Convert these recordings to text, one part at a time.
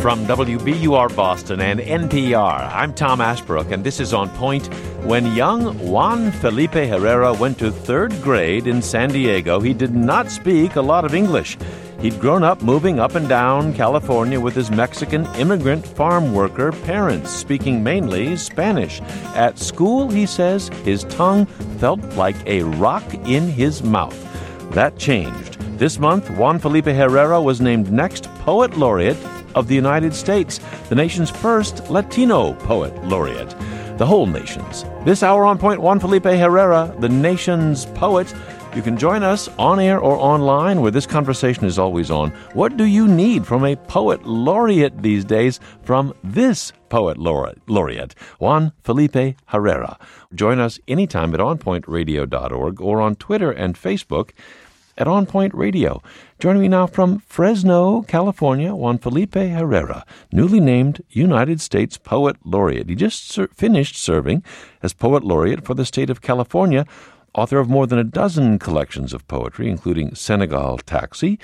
From WBUR Boston and NPR, I'm Tom Ashbrook, and this is On Point. When young Juan Felipe Herrera went to third grade in San Diego, he did not speak a lot of English. He'd grown up moving up and down California with his Mexican immigrant farm worker parents, speaking mainly Spanish. At school, he says, his tongue felt like a rock in his mouth. That changed. This month, Juan Felipe Herrera was named next Poet Laureate of the United States, the nation's first Latino Poet Laureate. The whole nation's. This hour on Point, Juan Felipe Herrera, the nation's poet. You can join us on air or online, where this conversation is always on. What do you need from a poet laureate these days? From this poet laureate, Juan Felipe Herrera. Join us anytime at onpointradio.org or on Twitter and Facebook at On Point Radio. Joining me now from Fresno, California, Juan Felipe Herrera, newly named United States Poet Laureate. He just finished serving as Poet Laureate for the state of California, author of more than a dozen collections of poetry, including Senegal Taxi,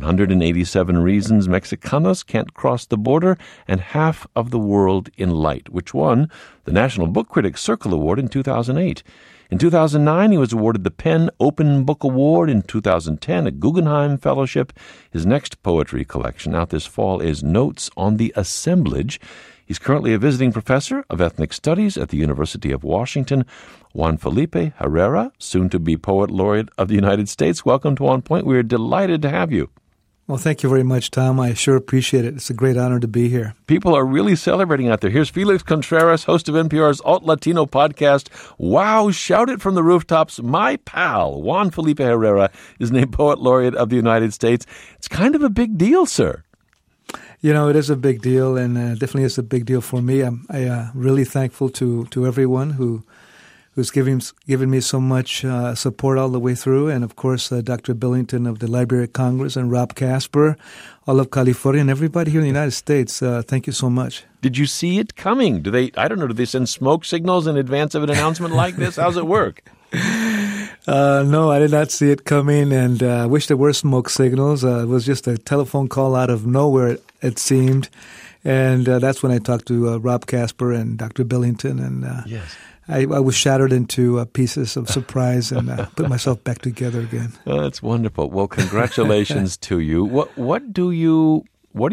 187 Reasons Mexicanos Can't Cross the Border, and Half of the World in Light, which won the National Book Critics Circle Award in 2008. In 2009, he was awarded the PEN Open Book Award. In 2010, a Guggenheim Fellowship. His next poetry collection out this fall is Notes on the Assemblage. He's currently a visiting professor of ethnic studies at the University of Washington. Juan Felipe Herrera, soon-to-be Poet Laureate of the United States. Welcome to On Point. We are delighted to have you. Well, thank you very much, Tom. I sure appreciate it. It's a great honor to be here. People are really celebrating out there. Here's Felix Contreras, host of NPR's Alt Latino podcast. Wow, shout it from the rooftops. My pal, Juan Felipe Herrera, is named Poet Laureate of the United States. It's kind of a big deal, sir. You know, it is a big deal, and definitely is a big deal for me. I'm really thankful to everyone who's given me so much support all the way through, and of course Dr. Billington of the Library of Congress and Rob Casper, all of California, and everybody here in the United States. Thank you so much. Did you see it coming? Do they send smoke signals in advance of an announcement like this? How's it work? No, I did not see it coming, and I wish there were smoke signals. It was just a telephone call out of nowhere, it seemed, and that's when I talked to Rob Casper and Dr. Billington, and yes. I was shattered into pieces of surprise and put myself back together again. Oh, that's wonderful. Well, congratulations to you. What do you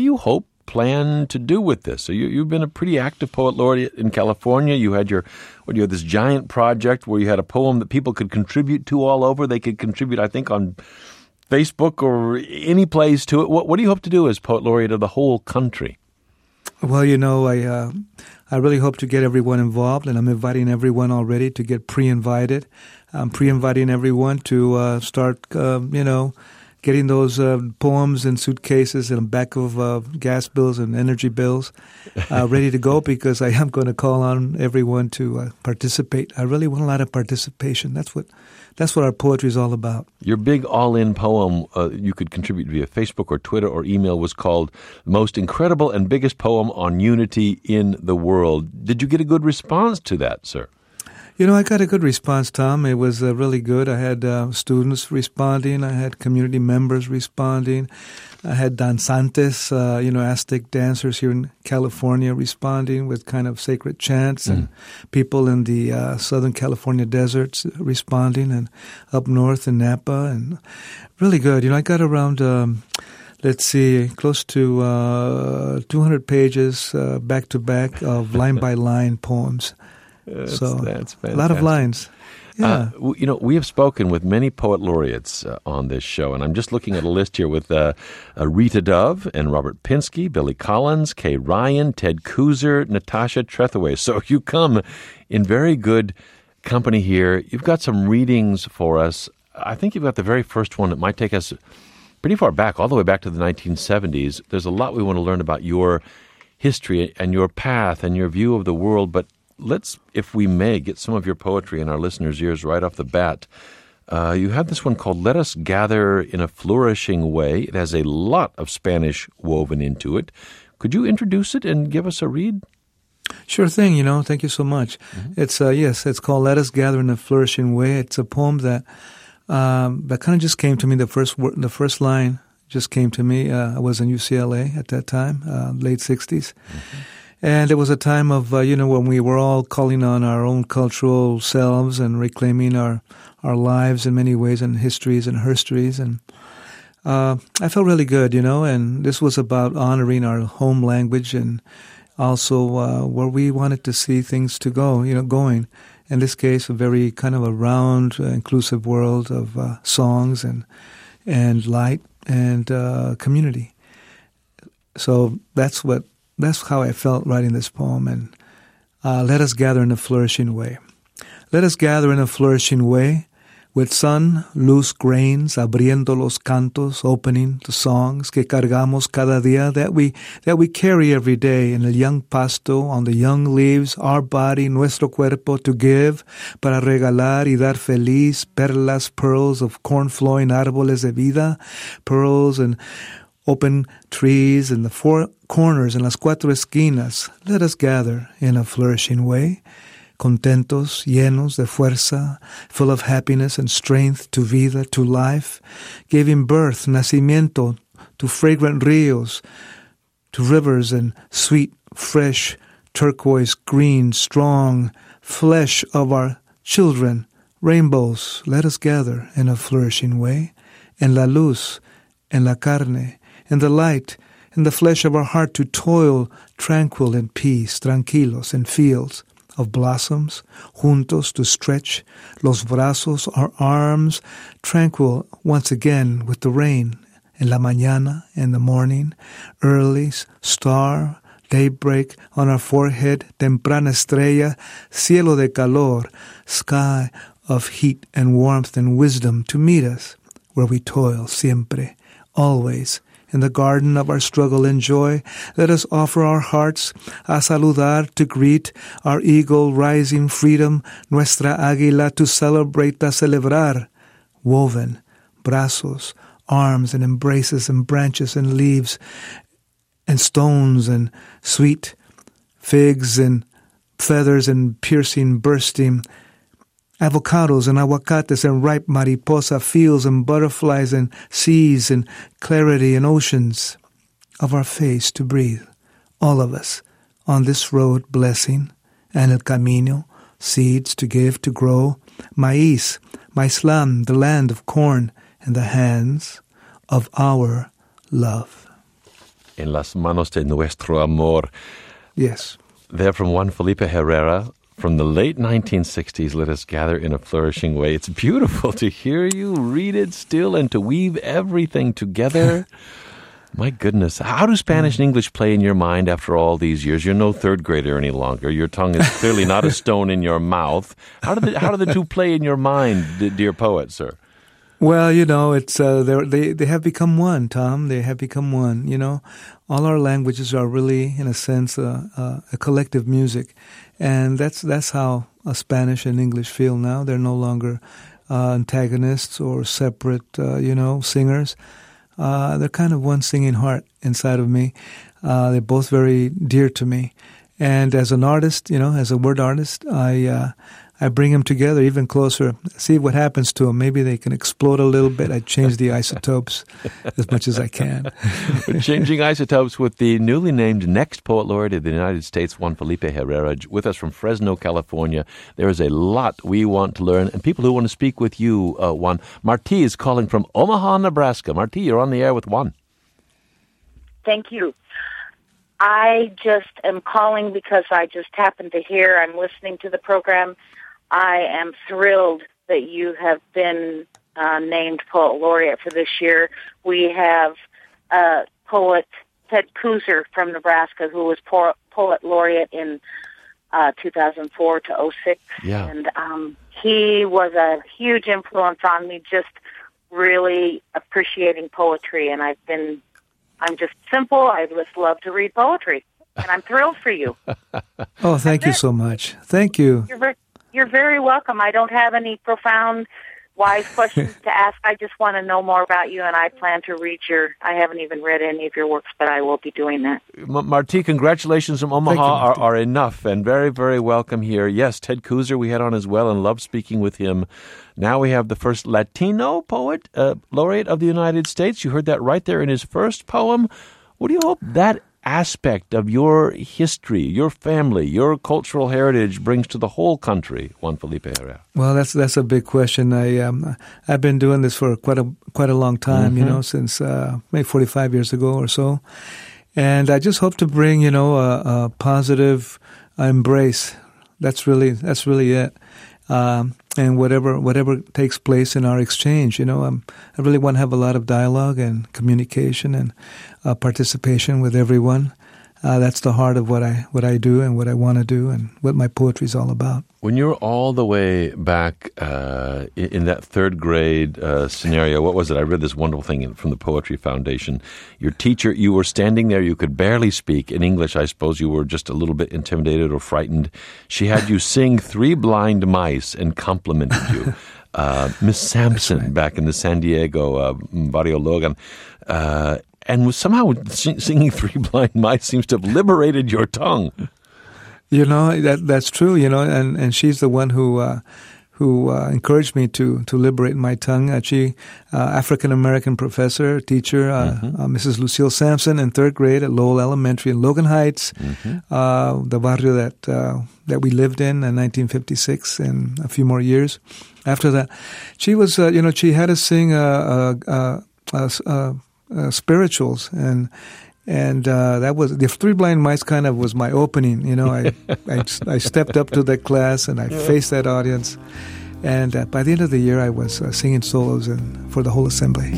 plan to do with this? So you've been a pretty active poet laureate in California. You had this giant project where you had a poem that people could contribute to all over. They could contribute, I think, on Facebook or any place to it. What do you hope to do as poet laureate of the whole country? Well, you know, I really hope to get everyone involved, and I'm inviting everyone already to get pre-invited. I'm pre-inviting everyone to start, getting those poems in suitcases and back of gas bills and energy bills ready to go, because I am going to call on everyone to participate. I really want a lot of participation. That's what our poetry is all about. Your big all-in poem you could contribute via Facebook or Twitter or email was called The Most Incredible and Biggest Poem on Unity in the World. Did you get a good response to that, sir? You know, I got a good response, Tom. It was really good. I had students responding. I had community members responding. I had danzantes, Aztec dancers here in California responding with kind of sacred chants, and people in the Southern California deserts responding, and up north in Napa, and really good. You know, I got around, close to 200 pages back-to-back of line-by-line poems. That's fantastic. A lot of lines. Yeah. We have spoken with many poet laureates on this show, and I'm just looking at a list here with Rita Dove and Robert Pinsky, Billy Collins, Kay Ryan, Ted Kooser, Natasha Trethewey. So you come in very good company here. You've got some readings for us. I think you've got the very first one that might take us pretty far back, all the way back to the 1970s. There's a lot we want to learn about your history and your path and your view of the world, but let's, if we may, get some of your poetry in our listeners' ears right off the bat. You have this one called Let Us Gather in a Flourishing Way. It has a lot of Spanish woven into it. Could you introduce it and give us a read? Sure thing, Thank you so much. Mm-hmm. It's called Let Us Gather in a Flourishing Way. It's a poem that kind of just came to me, the first line just came to me. I was in UCLA at that time, late 60s. Mm-hmm. And it was a time of, when we were all calling on our own cultural selves and reclaiming our lives in many ways and histories and herstories. And I felt really good, and this was about honoring our home language and also where we wanted to see things to go, going. In this case, a very kind of a round, inclusive world of songs and light and community. So that's how I felt writing this poem. And let us gather in a flourishing way. Let us gather in a flourishing way, with sun, luz, grains, abriendo los cantos, opening the songs que cargamos cada día, that we carry every day in el young pasto, on the young leaves, our body, nuestro cuerpo, to give, para regalar y dar feliz, perlas, pearls of corn-flowing árboles de vida, pearls and open trees in the four corners, en las cuatro esquinas. Let us gather in a flourishing way, contentos, llenos de fuerza, full of happiness and strength to vida, to life, giving birth, nacimiento, to fragrant rios, to rivers and sweet, fresh, turquoise, green, strong flesh of our children, rainbows. Let us gather in a flourishing way, en la luz, en la carne, in the light, in the flesh of our heart, to toil tranquil in peace, tranquilos in fields of blossoms, juntos to stretch los brazos, our arms, tranquil once again with the rain, en la mañana, in the morning, early star, daybreak on our forehead, temprana estrella, cielo de calor, sky of heat and warmth and wisdom to meet us where we toil siempre, always, in the garden of our struggle and joy. Let us offer our hearts a saludar, to greet our eagle rising freedom, nuestra águila to celebrate, a celebrar, woven, brazos, arms and embraces and branches and leaves and stones and sweet figs and feathers and piercing, bursting, avocados and aguacates and ripe mariposa fields and butterflies and seas and clarity and oceans of our face to breathe, all of us, on this road blessing, and el camino, seeds to give, to grow, maíz, maizlán, the land of corn, and the hands of our love. En las manos de nuestro amor. Yes. They're from Juan Felipe Herrera. From the late 1960s, let us gather in a flourishing way. It's beautiful to hear you read it still and to weave everything together. My goodness. How do Spanish and English play in your mind after all these years? You're no third grader any longer. Your tongue is clearly not a stone in your mouth. How do the two play in your mind, dear poet, sir? Well, it's they have become one, Tom. They have become one. All our languages are really, in a sense, a collective music, and that's how Spanish and English feel now. They're no longer antagonists or separate, singers. They're kind of one singing heart inside of me. They're both very dear to me, and as an artist, as a word artist, I bring them together even closer, see what happens to them. Maybe they can explode a little bit. I change the isotopes as much as I can. We're changing isotopes with the newly named next Poet Laureate of the United States, Juan Felipe Herrera, with us from Fresno, California. There is a lot we want to learn, and people who want to speak with you, Juan. Marti is calling from Omaha, Nebraska. Marti, you're on the air with Juan. Thank you. I just am calling because I just happened to hear, I'm listening to the program. I am thrilled that you have been named Poet Laureate for this year. We have poet Ted Kuser from Nebraska, who was Poet Laureate in 2004 to 2006. Yeah. And he was a huge influence on me, just really appreciating poetry. And I'm just simple. I just love to read poetry. And I'm thrilled for you. Oh, thank you so much. Thank you. You're very welcome. I don't have any profound wise questions to ask. I just want to know more about you, and I plan to read I haven't even read any of your works, but I will be doing that. Marti, congratulations from Omaha are enough, and very, very welcome here. Yes, Ted Kooser we had on as well, and loved speaking with him. Now we have the first Latino poet laureate of the United States. You heard that right there in his first poem. What do you hope that aspect of your history, your family, your cultural heritage brings to the whole country, Juan Felipe Herrera? Well, that's a big question. I've been doing this for quite a long time, since maybe 45 years ago or so, and I just hope to bring a positive embrace. That's really it. And whatever takes place in our exchange, I really want to have a lot of dialogue and communication and participation with everyone. That's the heart of what I do and what I want to do and what my poetry is all about. When you're all the way back in that third grade scenario, what was it? I read this wonderful thing from the Poetry Foundation. Your teacher, you were standing there, you could barely speak in English. I suppose you were just a little bit intimidated or frightened. She had you sing Three Blind Mice and complimented you. Miss Sampson back in the San Diego Barrio Logan. And somehow singing Three Blind Mice seems to have liberated your tongue. That's true, and she's the one who encouraged me to liberate my tongue. She, African-American professor, teacher, Mrs. Lucille Sampson in third grade at Lowell Elementary in Logan Heights, the barrio that we lived in 1956 and a few more years after that. She was, she had us sing spirituals, and that was the Three Blind Mice. Kind of was my opening. I stepped up to that class and I faced that audience, and by the end of the year, I was singing solos for the whole assembly.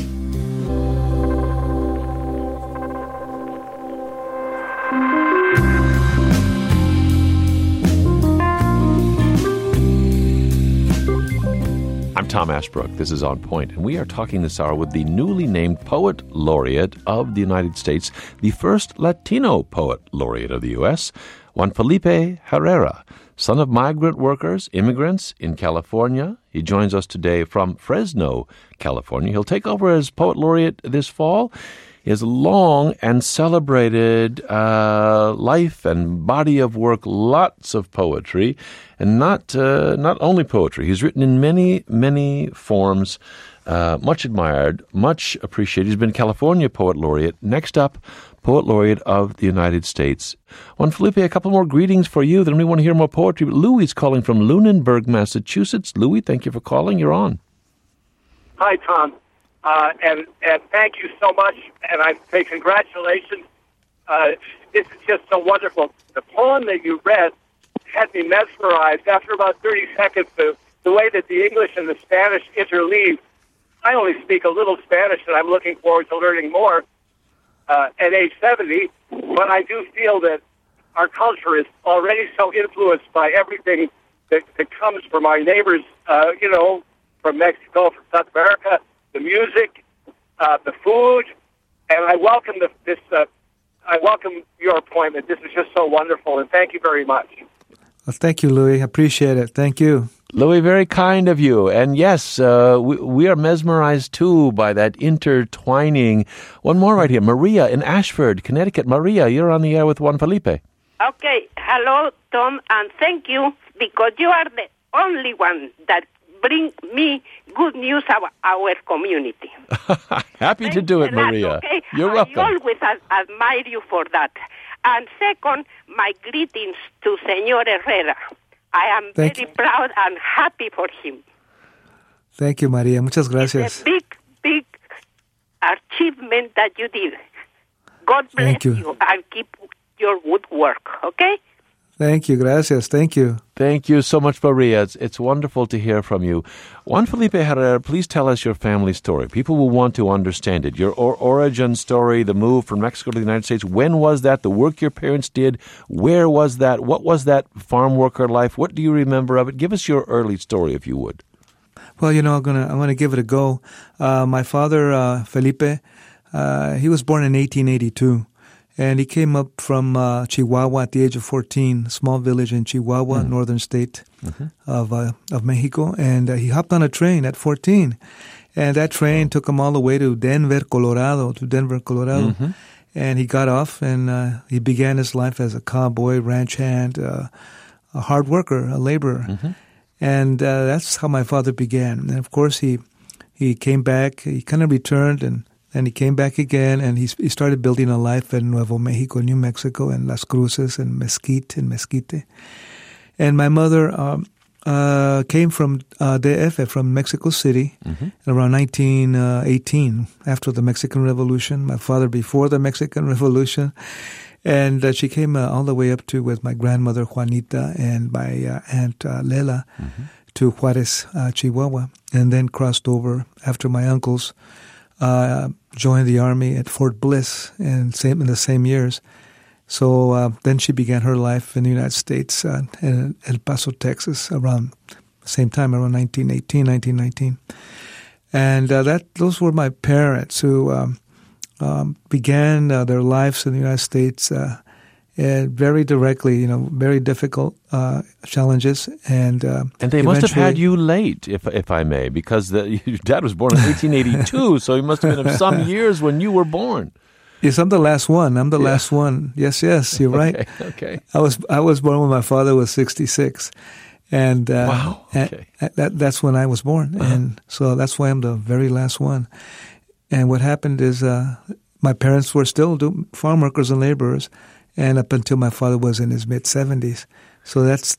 I'm Tom Ashbrook. This is On Point, and we are talking this hour with the newly named Poet Laureate of the United States, the first Latino Poet Laureate of the U.S., Juan Felipe Herrera, son of migrant workers, immigrants in California. He joins us today from Fresno, California. He'll take over as Poet Laureate this fall. He has a long and celebrated life and body of work, lots of poetry, and not only poetry. He's written in many, many forms, much admired, much appreciated. He's been California Poet Laureate. Next up, Poet Laureate of the United States. Juan Felipe, a couple more greetings for you. Then we want to hear more poetry. Louis is calling from Lunenburg, Massachusetts. Louis, thank you for calling. You're on. Hi, Tom. And thank you so much, and I say congratulations. This is just so wonderful. The poem that you read had me mesmerized. After about 30 seconds, the way that the English and the Spanish interleave. I only speak a little Spanish, and I'm looking forward to learning more at age 70, but I do feel that our culture is already so influenced by everything that comes from our neighbors, from Mexico, from South America, the music, the food, and I welcome I welcome your appointment. This is just so wonderful, and thank you very much. Well, thank you, Louis. Appreciate it. Thank you. Louis, very kind of you. And yes, we are mesmerized, too, by that intertwining. One more right here. Maria in Ashford, Connecticut. Maria, you're on the air with Juan Felipe. Okay. Hello, Tom, and thank you, because you are the only one that bring me good news about our community. Happy to do it, Maria. Okay? You're welcome. I always admire you for that. And second, my greetings to Senor Herrera. I am very proud and happy for him. Thank you, Maria. Muchas gracias. It's a big achievement that you did. God bless you and keep your good work, okay? Thank you. Gracias. Thank you. Thank you so much, Maria. It's wonderful to hear from you. Juan Felipe Herrera, please tell us your family story. People will want to understand it. Your origin story, the move from Mexico to the United States. When was that? The work your parents did? Where was that? What was that farm worker life? What do you remember of it? Give us your early story, if you would. Well, I'm gonna give it a go. My father, Felipe, he was born in 1882. And he came up from Chihuahua at the age of 14, a small village in Chihuahua, northern state of Mexico. And he hopped on a train at 14. And that train took him all the way to Denver, Colorado. And he got off, and he began his life as a cowboy, ranch hand, a hard worker, a laborer. And that's how my father began. And, of course, he came back. He kind of returned, and he came back again, and he started building a life in Nuevo Mexico, New Mexico, and Las Cruces, and Mesquite. And my mother came from DF, from Mexico City, around 1918, after the Mexican Revolution. My father before the Mexican Revolution. And she came all the way up to with my grandmother Juanita and my aunt Lela to Juarez, Chihuahua, and then crossed over after my uncles joined the army at Fort Bliss in the same years. So then she began her life in the United States in El Paso, Texas, around the same time, around 1919. And those were my parents who began their lives in the United States very directly, very difficult challenges. And they must have had you late, if I may, because your dad was born in 1882, so he must have been of some years when you were born. Yes, I'm the last one. Last one. Yes, you're right. Okay. I was born when my father was 66. And wow. Okay. That's when I was born. And so that's why I'm the very last one. And what happened is my parents were still farm workers and laborers, and up until my father was in his mid-70s. So that's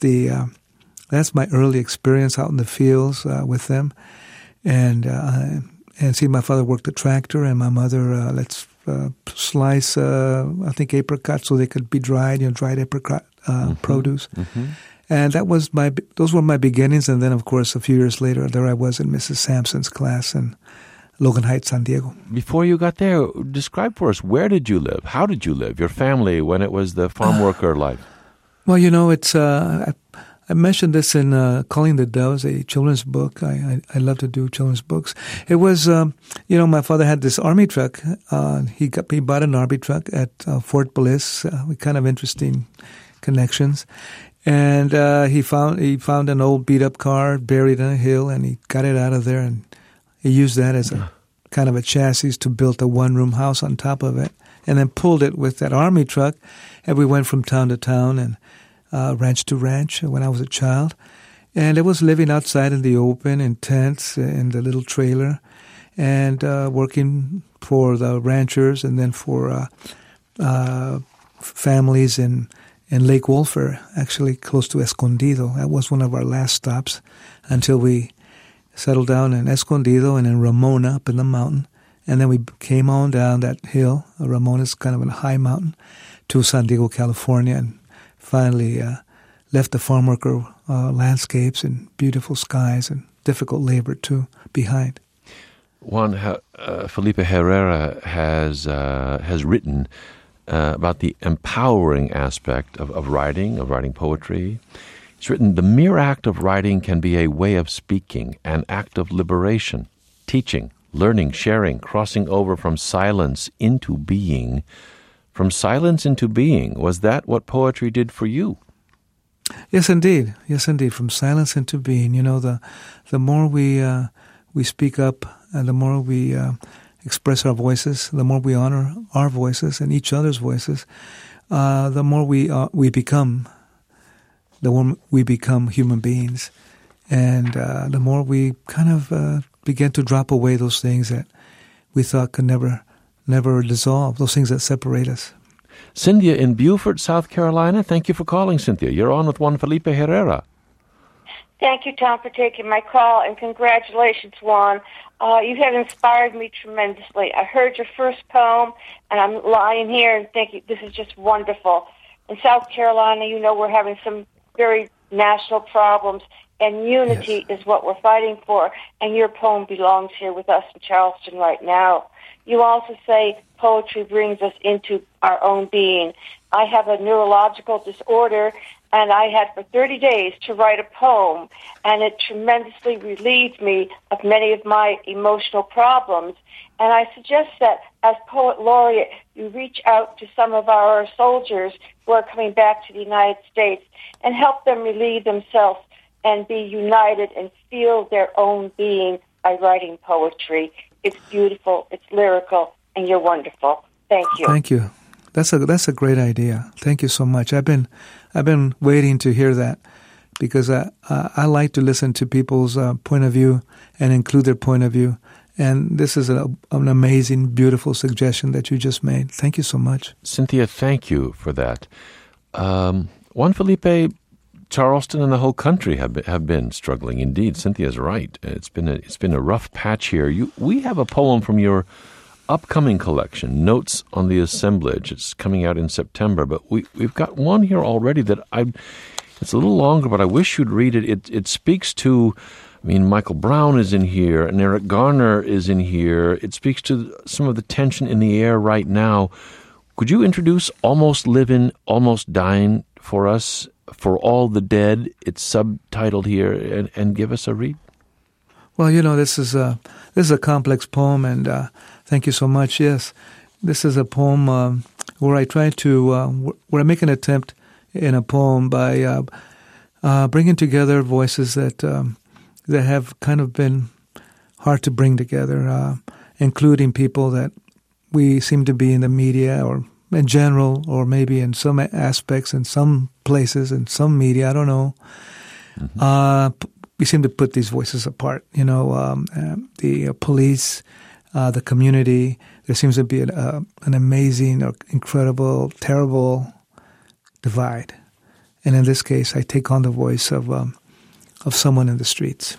my early experience out in the fields with them. And see, my father worked the tractor, and my mother slice, I think, apricots so they could be dried, dried apricot produce. And those were my beginnings. And then, of course, a few years later, there I was in Mrs. Sampson's class in Logan Heights, San Diego. Before you got there, describe for us, where did you live? How did you live? Your family, when it was the farm worker life? Well, it's I mentioned this in Calling the Doves, a children's book. I love to do children's books. It was, my father had this army truck. He bought an army truck at Fort Bliss. With kind of interesting connections. And he found an old beat-up car buried in a hill, and he got it out of there, and he used that as a kind of a chassis to build a one-room house on top of it, and then pulled it with that army truck, and we went from town to town and ranch to ranch when I was a child. And it was living outside in the open, in tents, in the little trailer, and working for the ranchers and then for families in Lake Wolfer, actually close to Escondido. That was one of our last stops until we settled down in Escondido and in Ramona up in the mountain. And then we came on down that hill. Ramona is kind of a high mountain to San Diego, California, and finally left the farm worker landscapes and beautiful skies and difficult labor too behind. Juan, Felipe Herrera has written about the empowering aspect of writing poetry. He's written, the mere act of writing can be a way of speaking, an act of liberation, teaching, learning, sharing, crossing over from silence into being. From silence into being, was that what poetry did for you? Yes, indeed. From silence into being. The more we speak up, and the more we express our voices, the more we honor our voices and each other's voices, the more we become. The more we become human beings, and the more we kind of begin to drop away those things that we thought could never dissolve, those things that separate us. Cynthia in Beaufort, South Carolina, thank you for calling, Cynthia. You're on with Juan Felipe Herrera. Thank you, Tom, for taking my call, and congratulations, Juan. You have inspired me tremendously. I heard your first poem, and I'm lying here and thinking this is just wonderful. In South Carolina, we're having some very national problems, and unity is what we're fighting for, and your poem belongs here with us in Charleston right now. You also say poetry brings us into our own being. I have a neurological disorder, and I had for 30 days to write a poem, and it tremendously relieved me of many of my emotional problems. And I suggest that as Poet Laureate, you reach out to some of our soldiers who are coming back to the United States and help them relieve themselves and be united and feel their own being by writing poetry. It's beautiful, it's lyrical, and you're wonderful. Thank you. Thank you. That's a great idea. Thank you so much. I've been waiting to hear that, because I like to listen to people's point of view and include their point of view. And this is an amazing, beautiful suggestion that you just made. Thank you so much. Cynthia, thank you for that. Juan Felipe, Charleston and the whole country have been struggling. Indeed, Cynthia's right. It's been a rough patch here. We have a poem from your upcoming collection, Notes on the Assemblage. It's coming out in September, but we've got one here already that it's a little longer, but I wish you'd read it. It speaks to, Michael Brown is in here, and Eric Garner is in here. It speaks to some of the tension in the air right now. Could you introduce Almost Living, Almost Dying for us? For All the Dead, it's subtitled here, and give us a read. Well, this is a complex poem, and thank you so much. Yes, this is a poem where I try to where I make an attempt in a poem by bringing together voices that have kind of been hard to bring together, including people that we seem to be in the media or in general, or maybe in some aspects, in some places, in some media, I don't know. Mm-hmm. We seem to put these voices apart, the police, the community. There seems to be an amazing or incredible, terrible divide. And in this case, I take on the voice of someone in the streets.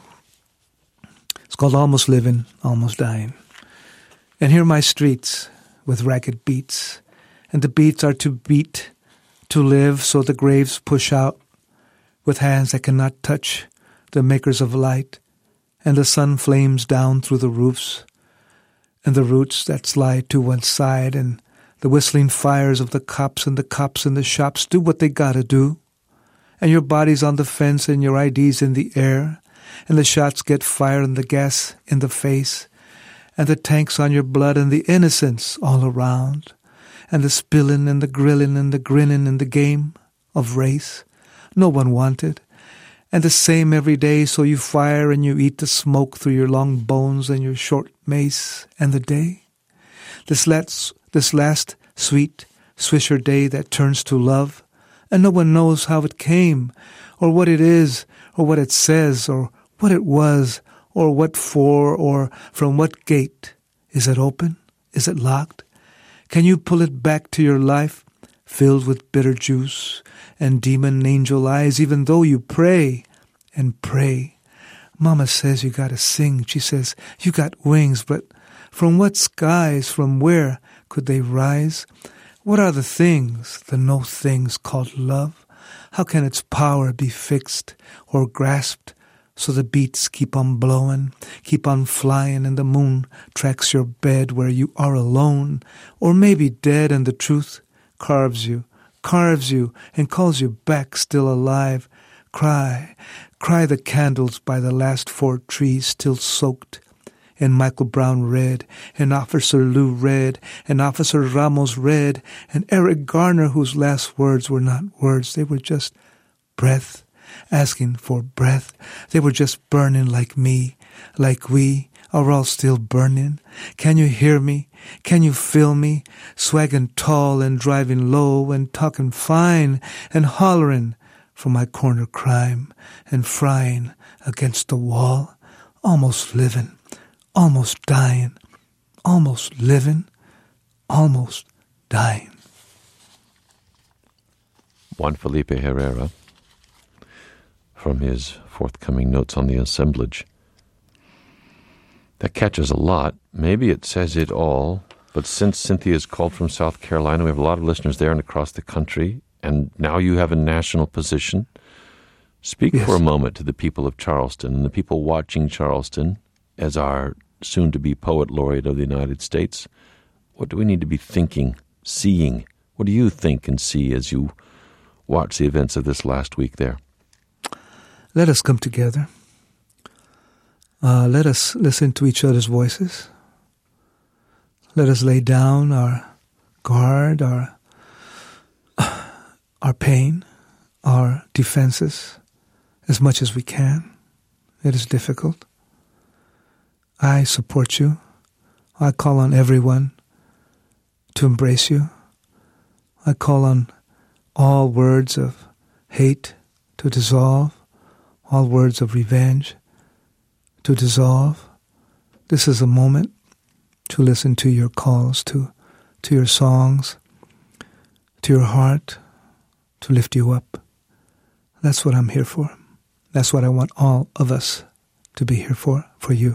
It's called Almost Living, Almost Dying. And here are my streets with ragged beats. And the beats are to beat, to live, so the graves push out with hands that cannot touch the makers of light. And the sun flames down through the roofs, and the roots that slide to one side, and the whistling fires of the cops in the shops do what they gotta do. And your body's on the fence and your ID's in the air, and the shots get fired and the gas in the face, and the tanks on your blood and the innocence all around, and the spilling and the grilling and the grinning in the game of race no one wanted, and the same every day, so you fire and you eat the smoke through your long bones and your short mace and the day. This last sweet Swisher day that turns to love, and no one knows how it came, or what it is, or what it says, or what it was, or what for, or from what gate. Is it open? Is it locked? Can you pull it back to your life, filled with bitter juice and demon angel eyes, even though you pray and pray? Mama says you gotta sing. She says you got wings, but from what skies, from where could they rise? What are the things, the no things called love? How can its power be fixed or grasped? So the beats keep on blowing, keep on flying, and the moon tracks your bed where you are alone, or maybe dead, and the truth carves you, and calls you back still alive. Cry, cry the candles by the last 4 trees still soaked. And Michael Brown read, and Officer Lou read, and Officer Ramos read, and Eric Garner, whose last words were not words, they were just breath, asking for breath. They were just burning like me, like we are all still burning. Can you hear me? Can you feel me? Swagging tall and driving low and talking fine and hollering for my corner crime and frying against the wall, almost living, almost dying, almost living, almost dying. Juan Felipe Herrera, from his forthcoming Notes on the Assemblage. That catches a lot. Maybe it says it all, but since Cynthia's called from South Carolina, we have a lot of listeners there and across the country, and now you have a national position. Speak for a moment to the people of Charleston and the people watching Charleston as our soon-to-be Poet Laureate of the United States. What do we need to be thinking, seeing? What do you think and see as you watch the events of this last week there? Let us come together. Let us listen to each other's voices. Let us lay down our guard, our pain, our defenses as much as we can. It is difficult. I support you. I call on everyone to embrace you. I call on all words of hate to dissolve, all words of revenge to dissolve. This is a moment to listen to your calls, to your songs, to your heart, to lift you up. That's what I'm here for. That's what I want all of us to be here for you.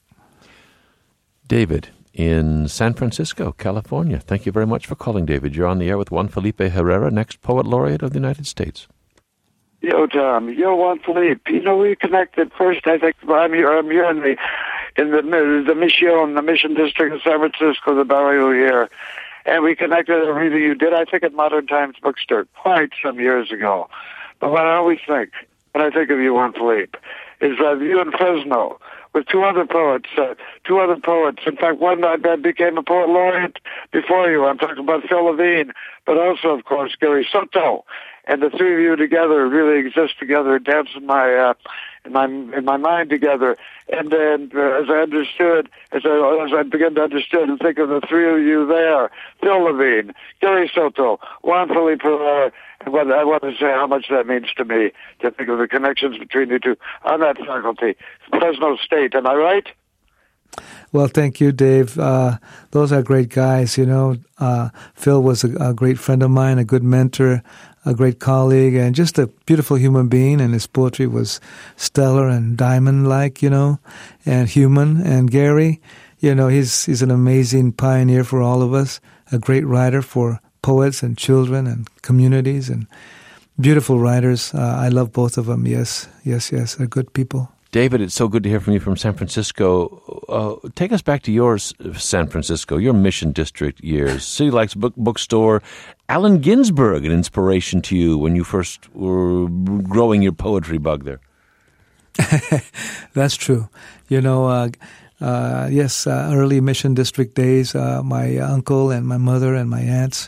David in San Francisco, California. Thank you very much for calling, David. You're on the air with Juan Felipe Herrera, next Poet Laureate of the United States. Yo, Tom. Yo, Juan Felipe. You know, we connected first, I think, I'm here in the Mission District of San Francisco, the barrio here. And we connected a reading you did, I think, at Modern Times Bookstore quite some years ago. But what I always think, when I think of you, Juan Felipe, is you in Fresno with two other poets. In fact, one I became a poet laureate before you. I'm talking about Phil Levine, but also, of course, Gary Soto. And the three of you together really exist together, dance in my mind together. And then, as I began to understand and think of the three of you there, Phil Levine, Gary Soto, Juan Felipe Herrera, and I want to say how much that means to me to think of the connections between you two on that faculty. Fresno State, am I right? Well, thank you, Dave. Those are great guys. You know, Phil was a great friend of mine, a good mentor, a great colleague, and just a beautiful human being. And his poetry was stellar and diamond-like, you know, and human. And Gary, you know, he's an amazing pioneer for all of us, a great writer for poets and children and communities and beautiful writers. I love both of them. Yes, they're good people. David, it's so good to hear from you from San Francisco. Take us back to your San Francisco, your Mission District years. City Lights Bookstore. Allen Ginsberg, an inspiration to you when you first were growing your poetry bug there. That's true. You know, yes, early Mission District days, my uncle and my mother and my aunts,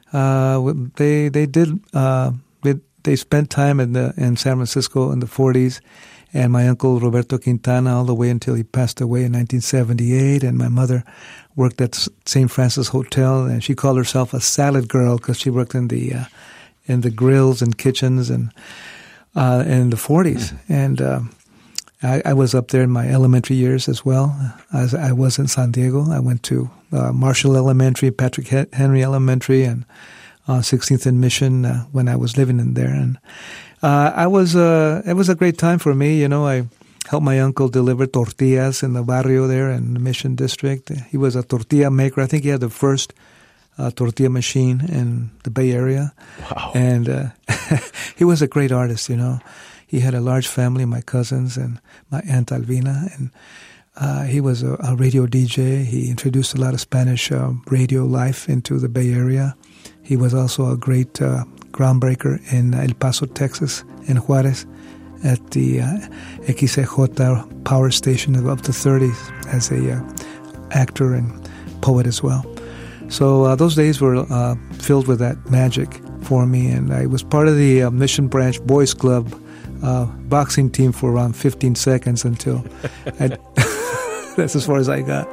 they spent time in San Francisco in the 40s. And my uncle, Roberto Quintana, all the way until he passed away in 1978. And my mother worked at St. Francis Hotel, and she called herself a salad girl because she worked in the grills and kitchens and in the 40s. And I was up there in my elementary years as well, as I was in San Diego. I went to Marshall Elementary, Patrick Henry Elementary, and 16th and Mission when I was living in there. And it was a great time for me. You know, I helped my uncle deliver tortillas in the barrio there in the Mission District. He was a tortilla maker. I think he had the first tortilla machine in the Bay Area. Wow. And he was a great artist, you know. He had a large family, my cousins and my Aunt Alvina. And he was a radio DJ. He introduced a lot of Spanish radio life into the Bay Area. He was also a great groundbreaker in El Paso, Texas, in Juarez, at the XEJ power station of the 30s as a actor and poet as well. So those days were filled with that magic for me, and I was part of the Mission Branch Boys Club boxing team for around 15 seconds until that's as far as I got.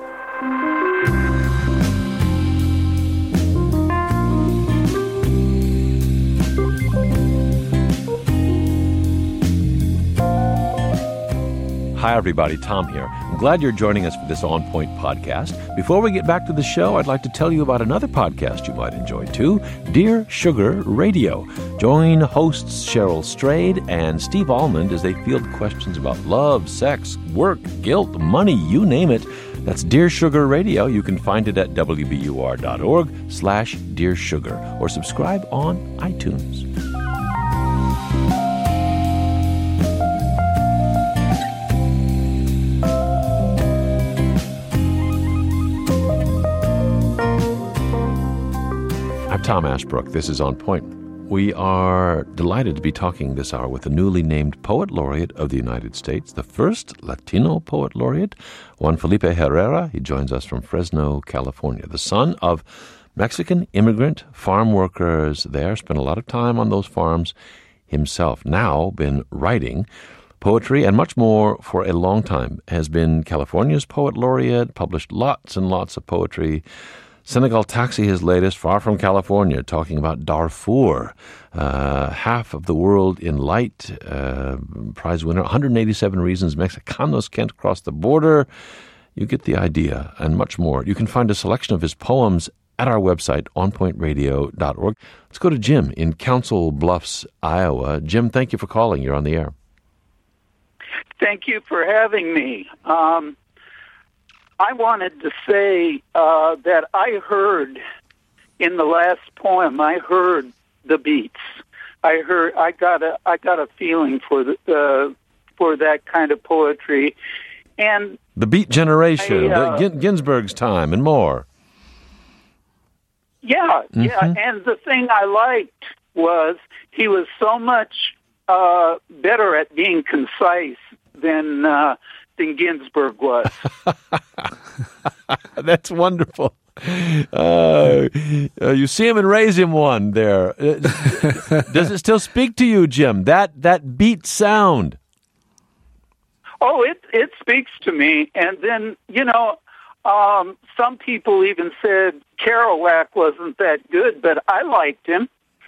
Hi, everybody. Tom here. I'm glad you're joining us for this On Point podcast. Before we get back to the show, I'd like to tell you about another podcast you might enjoy, too, Dear Sugar Radio. Join hosts Cheryl Strayed and Steve Almond as they field questions about love, sex, work, guilt, money, you name it. That's Dear Sugar Radio. You can find it at wbur.org/Dear Sugar or subscribe on iTunes. I'm Tom Ashbrook. This is On Point. We are delighted to be talking this hour with the newly named Poet Laureate of the United States, the first Latino Poet Laureate, Juan Felipe Herrera. He joins us from Fresno, California. The son of Mexican immigrant farm workers there, spent a lot of time on those farms himself. Now been writing poetry and much more for a long time. Has been California's Poet Laureate, published lots and lots of poetry. Senegal Taxi, his latest, Far From California, talking about Darfur, half of the world in light, prize winner, 187 reasons Mexicanos can't cross the border. You get the idea, and much more. You can find a selection of his poems at our website, onpointradio.org. Let's go to Jim in Council Bluffs, Iowa. Jim, thank you for calling. You're on the air. Thank you for having me. I wanted to say that I heard in the last poem, I heard the beats. I got a feeling for that kind of poetry, and the Beat Generation, Ginsberg's time, and more. Yeah, and the thing I liked was he was so much better at being concise than Ginsberg was. That's wonderful. You see him and raise him one there. Does it still speak to you, Jim? That beat sound? Oh, it speaks to me. And then, some people even said Kerouac wasn't that good, but I liked him.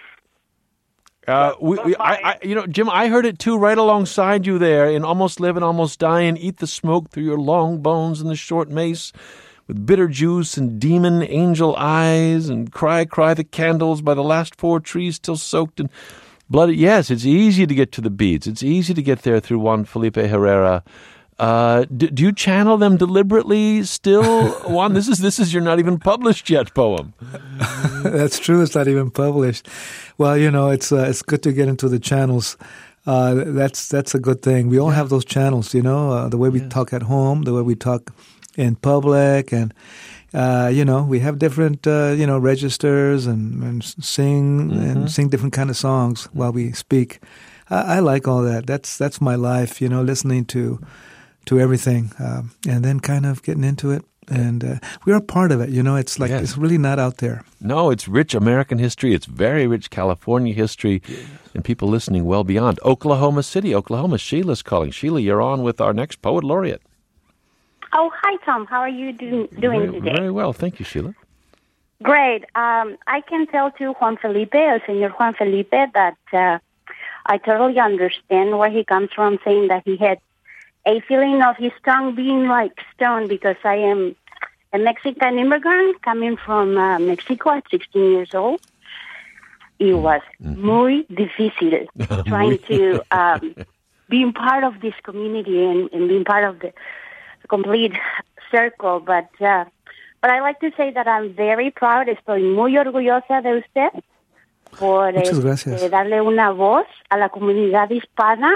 Jim, I heard it too right alongside you there in Almost Live and Almost Die and Eat the Smoke Through Your Long Bones and the Short Mace with Bitter Juice and Demon Angel Eyes and Cry, Cry the Candles by the Last Four Trees Still Soaked in Blood. Yes, it's easy to get to the beats. It's easy to get there through Juan Felipe Herrera. Do you channel them deliberately still? Juan, this is your not even published yet poem. That's true. It's not even published. Well, it's good to get into the channels. That's a good thing. We all have those channels, the way we talk at home, the way we talk in public, and we have different registers and sing different kind of songs while we speak. I like all that. That's my life, listening to everything, and then kind of getting into it. And we're a part of it, It's like It's really not out there. No, it's rich American history. It's very rich California history, and people listening well beyond. Oklahoma City, Oklahoma. Sheila's calling. Sheila, you're on with our next Poet Laureate. Oh, hi, Tom. How are you doing today? Very well. Thank you, Sheila. Great. I can tell to Juan Felipe, El Señor Juan Felipe, that I totally understand where he comes from, saying that he had a feeling of his tongue being like stone, because I am a Mexican immigrant coming from Mexico at 16 years old. It was muy difícil trying to being part of this community and being part of the complete circle. But I like to say that I'm very proud. Estoy muy orgullosa de usted por darle una voz a la comunidad hispana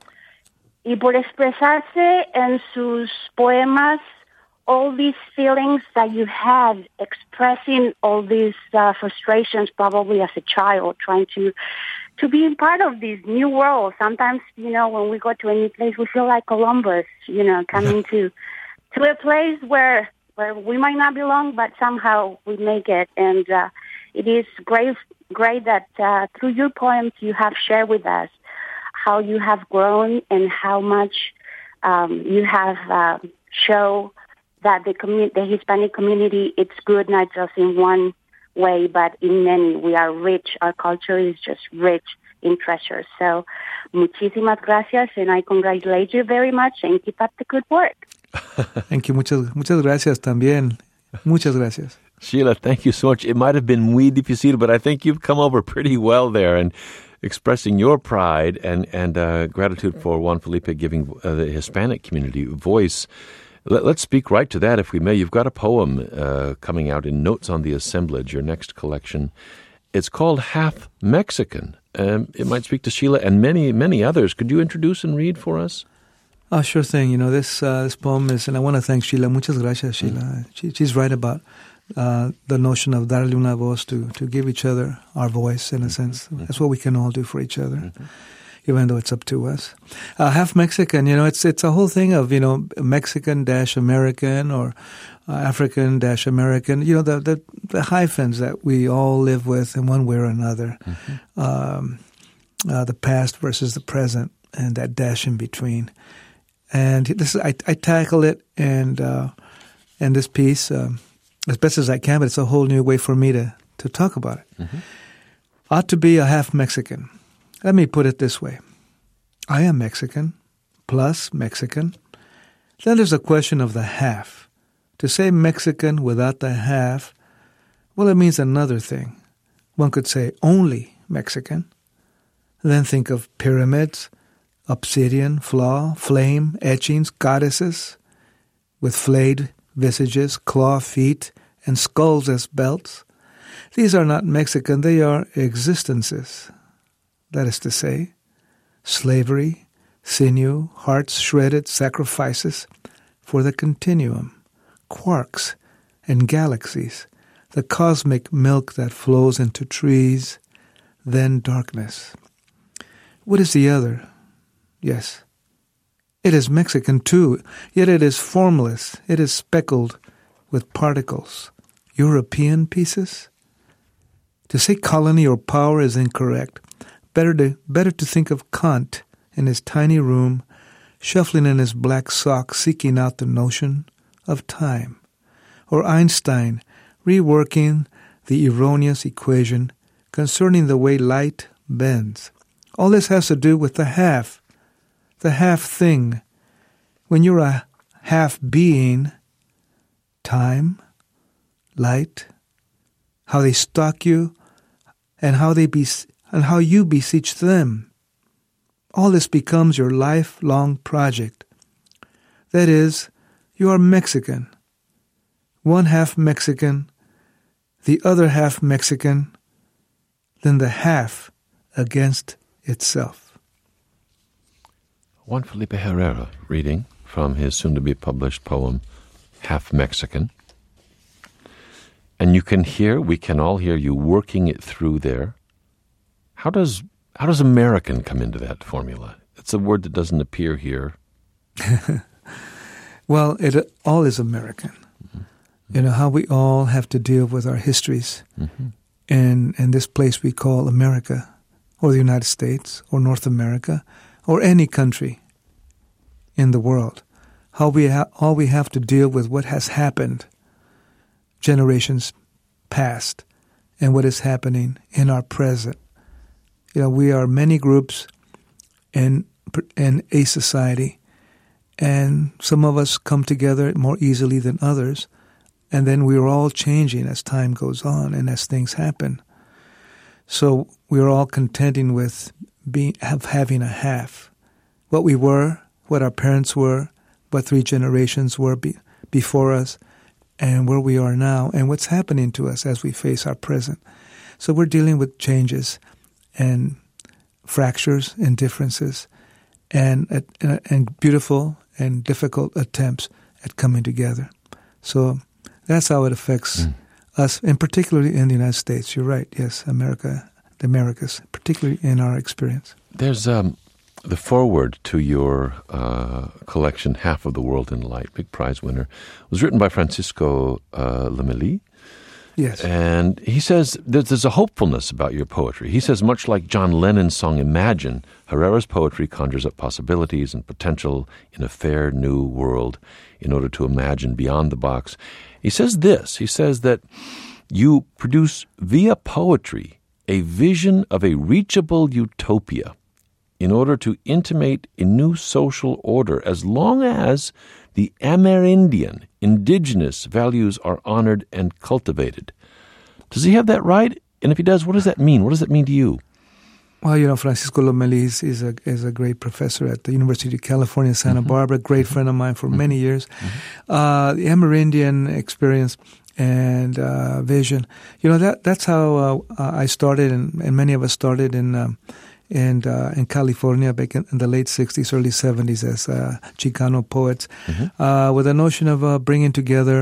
y por expresarse en sus poemas all these feelings that you had, expressing all these frustrations probably as a child, trying to be part of this new world. Sometimes, when we go to any place, we feel like Columbus, coming to a place where we might not belong, but somehow we make it. And it is great that through your poems you have shared with us how you have grown and how much you have shown that the Hispanic community, it's good not just in one way, but in many. We are rich. Our culture is just rich in treasures. So, muchísimas gracias, and I congratulate you very much, and keep up the good work. Thank you. Muchas gracias también. Muchas gracias. Sheila, thank you so much. It might have been muy difícil, but I think you've come over pretty well there, and expressing your pride and gratitude for Juan Felipe giving the Hispanic community voice. Let's speak right to that, if we may. You've got a poem coming out in Notes on the Assemblage, your next collection. It's called Half Mexican. It might speak to Sheila and many, many others. Could you introduce and read for us? Oh, sure thing. This poem is, and I want to thank Sheila. Muchas gracias, Sheila. She's right about the notion of darle una voz, to give each other our voice, in a sense. That's what we can all do for each other, even though it's up to us. Half Mexican, it's a whole thing of, Mexican-American or African-American, the hyphens that we all live with in one way or another. The past versus the present, and that dash in between. And I tackle it in this piece as best as I can, but it's a whole new way for me to talk about it. Ought to be a half Mexican. Let me put it this way. I am Mexican, plus Mexican. Then there's a question of the half. To say Mexican without the half, well, it means another thing. One could say only Mexican. Then think of pyramids, obsidian, flaw, flame, etchings, goddesses, with flayed visages, claw feet, and skulls as belts. These are not Mexican, they are existences. That is to say, slavery, sinew, hearts shredded, sacrifices for the continuum, quarks and galaxies, the cosmic milk that flows into trees, then darkness. What is the other? Yes, it is Mexican too, yet it is formless. It is speckled with particles. European pieces? To say colony or power is incorrect. Better to think of Kant in his tiny room, shuffling in his black sock, seeking out the notion of time. Or Einstein, reworking the erroneous equation concerning the way light bends. All this has to do with the half thing. When you're a half being, time, light, how they stalk you, and how you beseech them. All this becomes your lifelong project. That is, you are Mexican. One half Mexican, the other half Mexican, then the half against itself. Juan Felipe Herrera reading from his soon-to-be-published poem, Half Mexican. And we can all hear you working it through there. How does American come into that formula? It's a word that doesn't appear here. Well, it all is American. How we all have to deal with our histories in this place we call America, or the United States, or North America, or any country in the world. All we have to deal with what has happened generations past and what is happening in our present. We are many groups in a society, and some of us come together more easily than others, and then we are all changing as time goes on and as things happen. So we are all contending with having a half. What we were, what our parents were, what 3 generations were before us, and where we are now, and what's happening to us as we face our present. So we're dealing with changes and fractures and differences and beautiful and difficult attempts at coming together. So that's how it affects us, and particularly in the United States. You're right, yes, America, the Americas, particularly in our experience. There's the foreword to your collection, Half of the World in Light, big prize winner, was written by Francisco Lemeli. Yes. And he says there's a hopefulness about your poetry. He says, much like John Lennon's song Imagine, Herrera's poetry conjures up possibilities and potential in a fair new world in order to imagine beyond the box. He says that you produce via poetry a vision of a reachable utopia in order to intimate a new social order as long as the Amerindian, indigenous values are honored and cultivated. Does he have that right? And if he does, what does that mean? What does that mean to you? Well, Francisco Lemeli is a great professor at the University of California, Santa Barbara, great friend of mine for many years. The Amerindian experience and vision, that's how I started, and many of us started in California back in the late 60s, early 70s as Chicano poets, with a notion of bringing together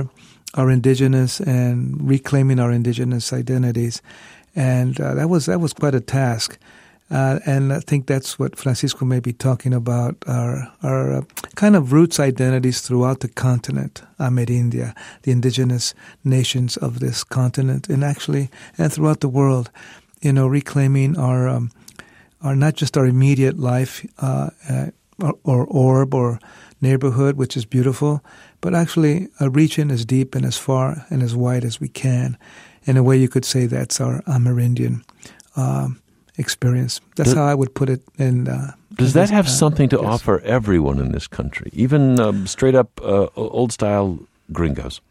our indigenous and reclaiming our indigenous identities. And that was quite a task. And I think that's what Francisco may be talking about, our kind of roots identities throughout the continent, Amerindia, the indigenous nations of this continent, and throughout the world, reclaiming our not just our immediate life or orb or neighborhood, which is beautiful, but actually reaching as deep and as far and as wide as we can. In a way, you could say that's our Amerindian experience. That's how I would put it. Does that have something to offer everyone in this country, even straight up old-style gringos?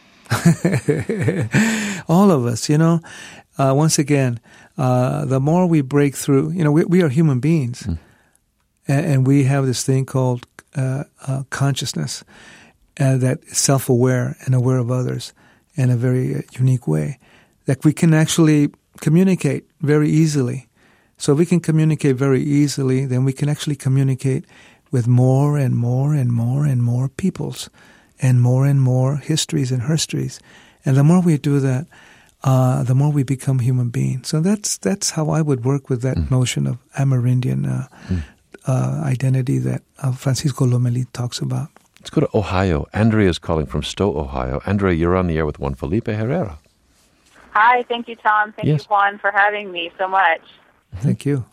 All of us, once again, the more we break through, we are human beings, and we have this thing called consciousness that is self-aware and aware of others in a very unique way, that we can actually communicate very easily. So if we can communicate very easily, then we can actually communicate with more and more and more and more peoples and more histories and herstories. And the more we do that, the more we become human beings. So that's how I would work with that notion of Amerindian identity that Francisco Lomelí talks about. Let's go to Ohio. Andrea is calling from Stowe, Ohio. Andrea, you're on the air with Juan Felipe Herrera. Hi, thank you, Tom. Thank you, Juan, for having me so much. Thank you.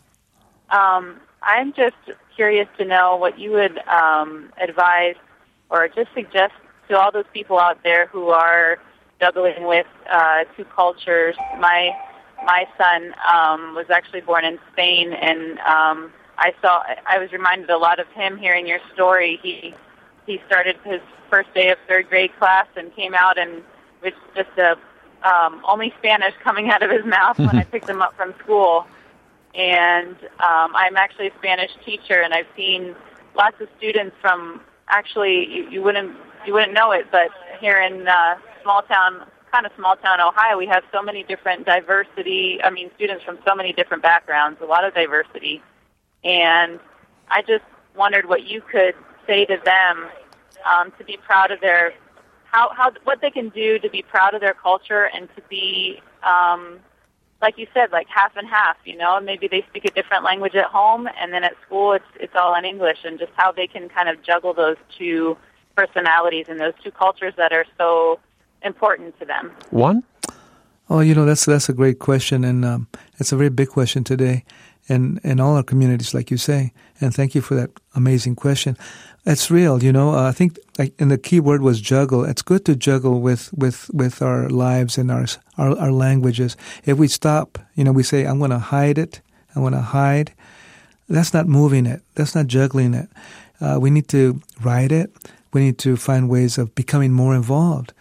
I'm just curious to know what you would advise or just suggest to all those people out there who are juggling with two cultures. My son was actually born in Spain, and I was reminded a lot of him hearing your story. He started his first day of third grade class and came out and with just only Spanish coming out of his mouth when I picked him up from school. And I'm actually a Spanish teacher, and I've seen lots of students from actually you wouldn't know it, but here in small town Ohio, we have so many different students from so many different backgrounds, a lot of diversity. And I just wondered what you could say to them to be proud of their what they can do to be proud of their culture and to be like you said, like half and half, maybe they speak a different language at home and then at school it's all in English, and just how they can kind of juggle those two personalities and those two cultures that are so important to them. Juan? Oh, that's a great question, and it's a very big question today in all our communities, like you say, and thank you for that amazing question. It's real, I think, and the key word was juggle. It's good to juggle with our lives and our languages. If we stop, we say, I'm going to hide it, I want to hide. That's not moving it. That's not juggling it. We need to write it. We need to find ways of becoming more involved.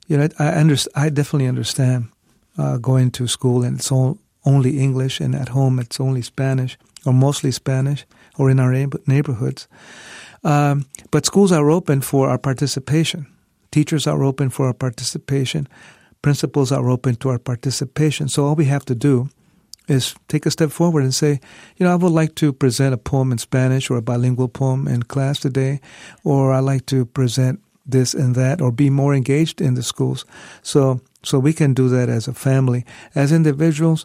I definitely understand going to school and it's only English, and at home it's only Spanish or mostly Spanish, or in our neighborhoods. But schools are open for our participation. Teachers are open for our participation. Principals are open to our participation. So all we have to do is take a step forward and say, I would like to present a poem in Spanish or a bilingual poem in class today, or I'd like to present this and that, or be more engaged in the schools. So we can do that as a family. As individuals,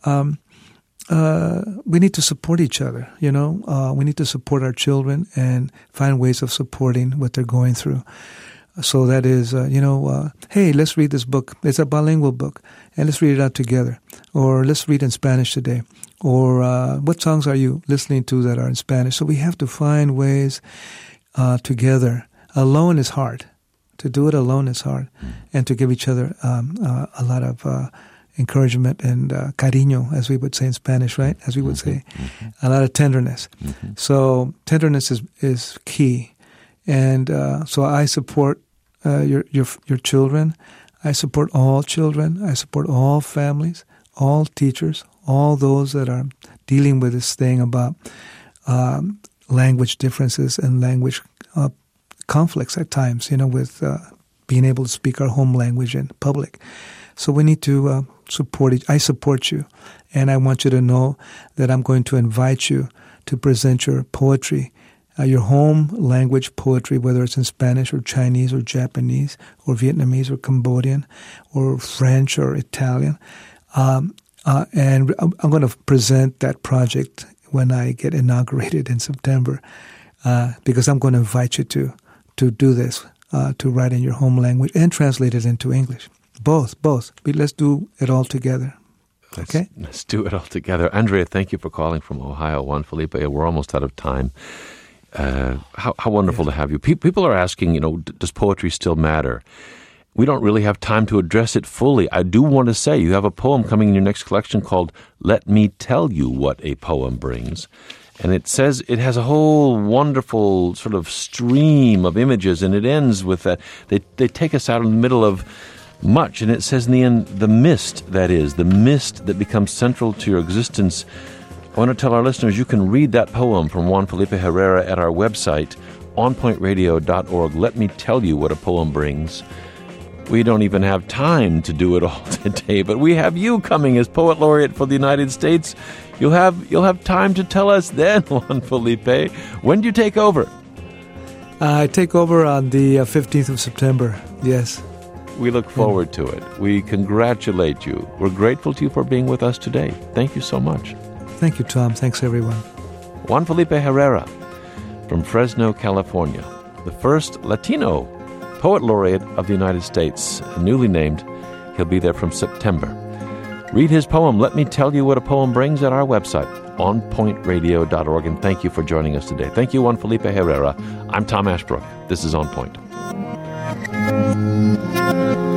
we need to support each other, we need to support our children and find ways of supporting what they're going through. So that is, hey, let's read this book. It's a bilingual book, and let's read it out together. Or let's read in Spanish today. Or what songs are you listening to that are in Spanish? So we have to find ways together. Alone is hard. To do it alone is hard. And to give each other a lot of encouragement and cariño, as we would say in Spanish, right? As we would say, a lot of tenderness. So tenderness is key. And so I support your children. I support all children. I support all families, all teachers, all those that are dealing with this thing about language differences and language conflicts at times, with being able to speak our home language in public. So we need to I support you, and I want you to know that I'm going to invite you to present your poetry your home language poetry, whether it's in Spanish or Chinese or Japanese or Vietnamese or Cambodian or French or Italian. And I'm going to present that project when I get inaugurated in September, because I'm going to invite you to do this, to write in your home language and translate it into English. Both. Let's do it all together. Okay? Let's do it all together. Andrea, thank you for calling from Ohio. Juan Felipe, we're almost out of time. How wonderful to have you. People are asking, does poetry still matter? We don't really have time to address it fully. I do want to say you have a poem coming in your next collection called Let Me Tell You What a Poem Brings. And it says it has a whole wonderful sort of stream of images, and it ends with that. They take us out in the middle of much, and it says in the end, the mist that becomes central to your existence. I want to tell our listeners you can read that poem from Juan Felipe Herrera at our website, onpointradio.org. Let me tell you what a poem brings. We don't even have time to do it all today, but we have you coming as Poet Laureate for the United States. You'll have time to tell us then, Juan Felipe. When do you take over? I take over on the 15th of September, yes. We look forward to it. We congratulate you. We're grateful to you for being with us today. Thank you so much. Thank you, Tom. Thanks, everyone. Juan Felipe Herrera from Fresno, California, the first Latino Poet Laureate of the United States, newly named. He'll be there from September. Read his poem, Let Me Tell You What a Poem Brings, at our website, onpointradio.org. And thank you for joining us today. Thank you, Juan Felipe Herrera. I'm Tom Ashbrook. This is On Point.